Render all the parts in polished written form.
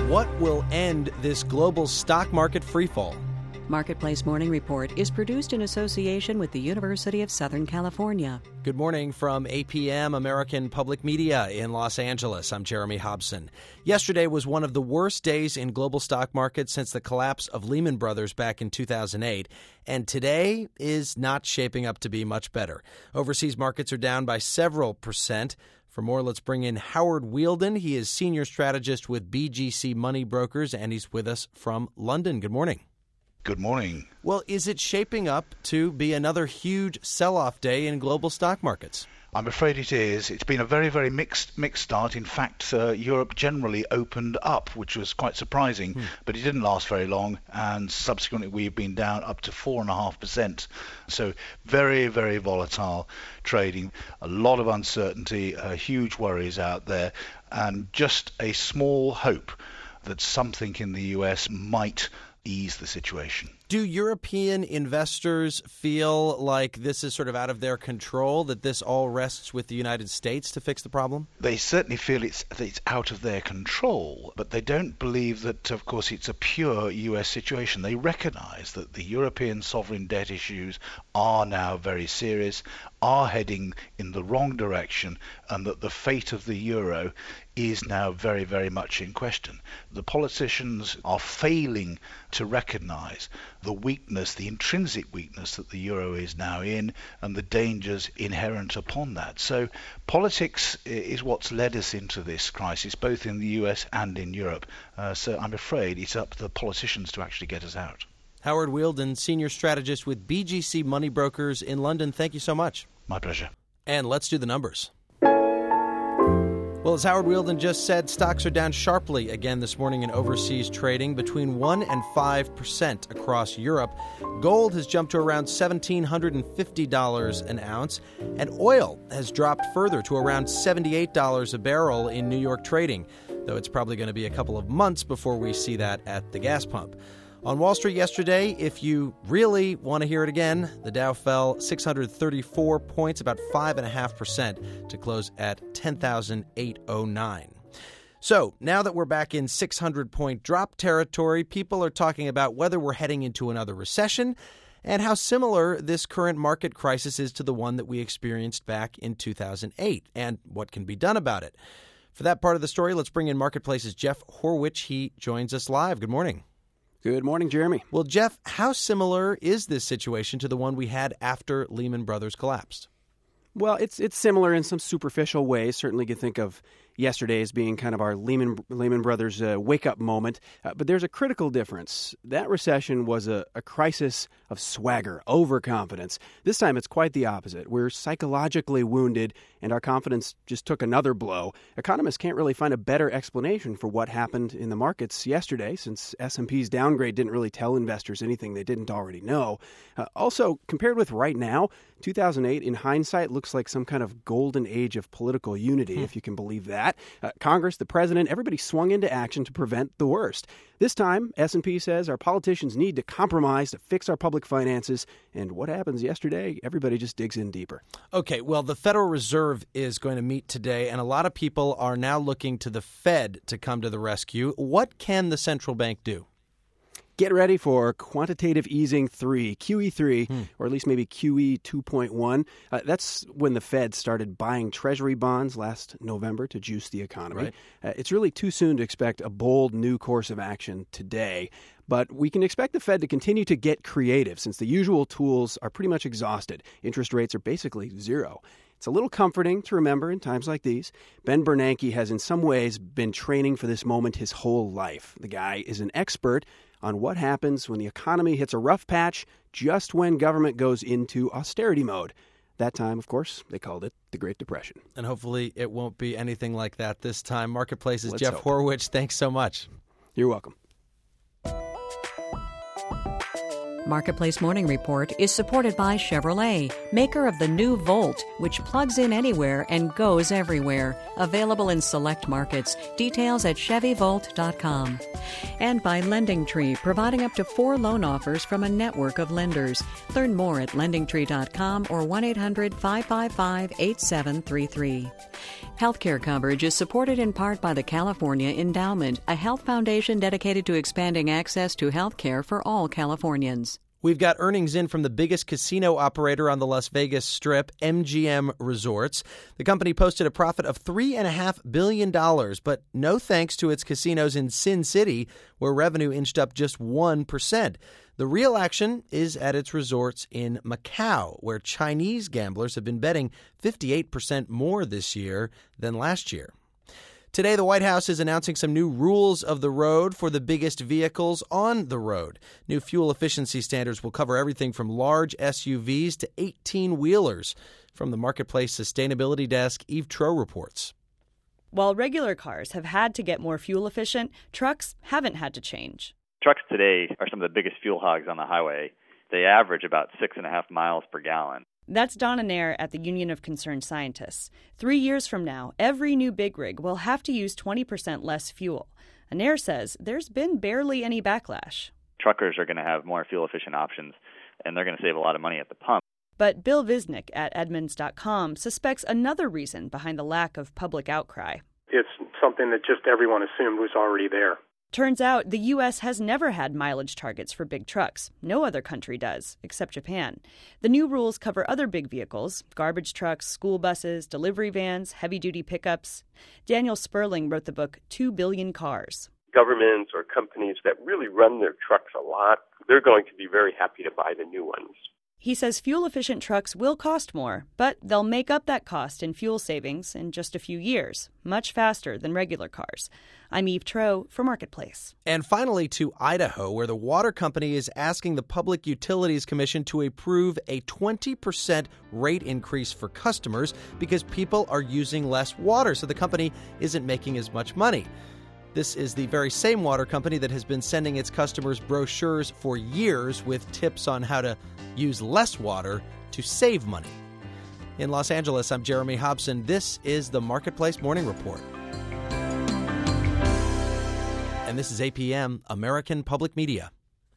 What will end this global stock market freefall? Marketplace Morning Report is produced in association with the University of Southern California. Good morning from APM American Public Media in Los Angeles. I'm Jeremy Hobson. Yesterday was one of the worst days in global stock markets since the collapse of Lehman Brothers back in 2008. And today is not shaping up to be much better. Overseas markets are down by several percent. For more, let's bring in Howard Wheeldon. He is senior strategist with BGC Money Brokers, and he's with us from London. Good morning. Good morning. Well, is it shaping up to be another huge sell-off day in global stock markets? I'm afraid it is. It's been a very, very mixed start. In fact, Europe generally opened up, which was quite surprising, but it didn't last very long, and subsequently we've been down up to 4.5%. So very, very volatile trading, a lot of uncertainty, huge worries out there, and just a small hope that something in the US might ease the situation. Do European investors feel like this is sort of out of their control, that this all rests with the United States to fix the problem? They certainly feel it's out of their control, but they don't believe that, of course, it's a pure US situation. They recognize that the European sovereign debt issues are now very serious, are heading in the wrong direction, and that the fate of the euro is now very, very much in question. The politicians are failing to recognize the weakness, the intrinsic weakness that the euro is now in, and the dangers inherent upon that. So politics is what's led us into this crisis, both in the US and in Europe. So I'm afraid it's up to the politicians to actually get us out. Howard Wheeldon, senior strategist with BGC Money Brokers in London. Thank you so much. My pleasure. And let's do the numbers. Well, as Howard Wheeldon just said, stocks are down sharply again this morning in overseas trading, between 1% and 5% across Europe. Gold has jumped to around $1,750 an ounce, and oil has dropped further to around $78 a barrel in New York trading, though it's probably going to be a couple of months before we see that at the gas pump. On Wall Street yesterday, if you really want to hear it again, the Dow fell 634 points, about 5.5%, to close at 10,809. So now that we're back in 600-point drop territory, people are talking about whether we're heading into another recession and how similar this current market crisis is to the one that we experienced back in 2008 and what can be done about it. For that part of the story, let's bring in Marketplace's Jeff Horwich. He joins us live. Good morning. Good morning, Jeremy. Well, Jeff, how similar is this situation to the one we had after Lehman Brothers collapsed? Well, it's similar in some superficial ways. Certainly you can think of yesterday as being kind of our Lehman Brothers wake-up moment. But there's a critical difference. That recession was a crisis of swagger, overconfidence. This time it's quite the opposite. We're psychologically wounded, and our confidence just took another blow. Economists can't really find a better explanation for what happened in the markets yesterday, since S&P's downgrade didn't really tell investors anything they didn't already know. Also, compared with right now, 2008, in hindsight, looks like some kind of golden age of political unity, if you can believe that. Congress, the president, everybody swung into action to prevent the worst. This time, S&P says our politicians need to compromise to fix our public finances. And what happens yesterday? Everybody just digs in deeper. Okay, well, the Federal Reserve is going to meet today, and a lot of people are now looking to the Fed to come to the rescue. What can the central bank do? Get ready for quantitative easing 3, QE3, or at least maybe QE 2.1. That's when the Fed started buying Treasury bonds last November to juice the economy. Right. It's really too soon to expect a bold new course of action today. But we can expect the Fed to continue to get creative since the usual tools are pretty much exhausted. Interest rates are basically zero. It's a little comforting to remember in times like these. Ben Bernanke has in some ways been training for this moment his whole life. The guy is an expert on what happens when the economy hits a rough patch just when government goes into austerity mode. That time, of course, they called it the Great Depression. And hopefully it won't be anything like that this time. Marketplace's Let's Jeff hope. Horwich. Thanks so much. You're welcome. Marketplace Morning Report is supported by Chevrolet, maker of the new Volt, which plugs in anywhere and goes everywhere. Available in select markets. Details at ChevyVolt.com. And by LendingTree, providing up to 4 loan offers from a network of lenders. Learn more at LendingTree.com or 1-800-555-8733. Healthcare coverage is supported in part by the California Endowment, a health foundation dedicated to expanding access to health care for all Californians. We've got earnings in from the biggest casino operator on the Las Vegas Strip, MGM Resorts. The company posted a profit of $3.5 billion, but no thanks to its casinos in Sin City, where revenue inched up just 1%. The real action is at its resorts in Macau, where Chinese gamblers have been betting 58% more this year than last year. Today, the White House is announcing some new rules of the road for the biggest vehicles on the road. New fuel efficiency standards will cover everything from large SUVs to 18-wheelers. From the Marketplace Sustainability Desk, Eve Troe reports. While regular cars have had to get more fuel efficient, trucks haven't had to change. Trucks today are some of the biggest fuel hogs on the highway. They average about 6.5 miles per gallon. That's Donna Nair at the Union of Concerned Scientists. 3 years from now, every new big rig will have to use 20% less fuel. Nair says there's been barely any backlash. Truckers are going to have more fuel-efficient options, and they're going to save a lot of money at the pump. But Bill Visnick at Edmunds.com suspects another reason behind the lack of public outcry. It's something that just everyone assumed was already there. Turns out the U.S. has never had mileage targets for big trucks. No other country does, except Japan. The new rules cover other big vehicles, garbage trucks, school buses, delivery vans, heavy-duty pickups. Daniel Sperling wrote the book 2 Billion Cars. Governments or companies that really run their trucks a lot, they're going to be very happy to buy the new ones. He says fuel-efficient trucks will cost more, but they'll make up that cost in fuel savings in just a few years, much faster than regular cars. I'm Eve Troe for Marketplace. And finally to Idaho, where the water company is asking the Public Utilities Commission to approve a 20% rate increase for customers because people are using less water, so the company isn't making as much money. This is the very same water company that has been sending its customers brochures for years with tips on how to use less water to save money. In Los Angeles, I'm Jeremy Hobson. This is the Marketplace Morning Report. And this is APM, American Public Media.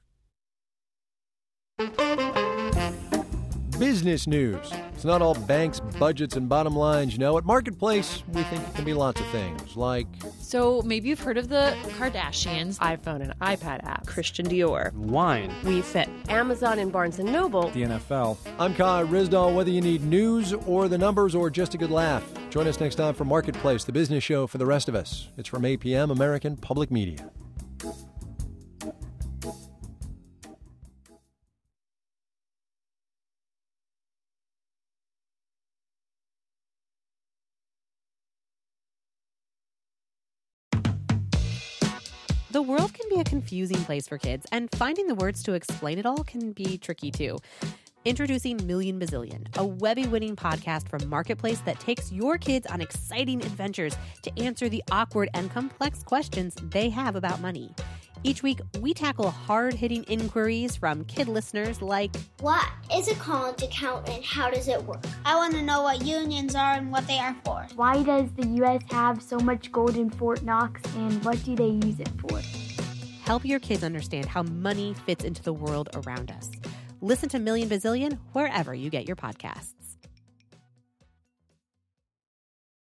Business news. It's not all banks, budgets, and bottom lines, you know. At Marketplace, we think it can be lots of things, like... So maybe you've heard of the Kardashians. iPhone and iPad apps. Christian Dior. Wine. We Fit. Amazon and Barnes & Noble. The NFL. I'm Kai Rizdal. Whether you need news or the numbers or just a good laugh, join us next time for Marketplace, the business show for the rest of us. It's from APM, American Public Media. The world can be a confusing place for kids, and finding the words to explain it all can be tricky too. Introducing Million Bazillion, a Webby-winning podcast from Marketplace that takes your kids on exciting adventures to answer the awkward and complex questions they have about money. Each week, we tackle hard-hitting inquiries from kid listeners like, what is a college account and how does it work? I want to know what unions are and what they are for. Why does the U.S. have so much gold in Fort Knox and what do they use it for? Help your kids understand how money fits into the world around us. Listen to Million Bazillion wherever you get your podcasts.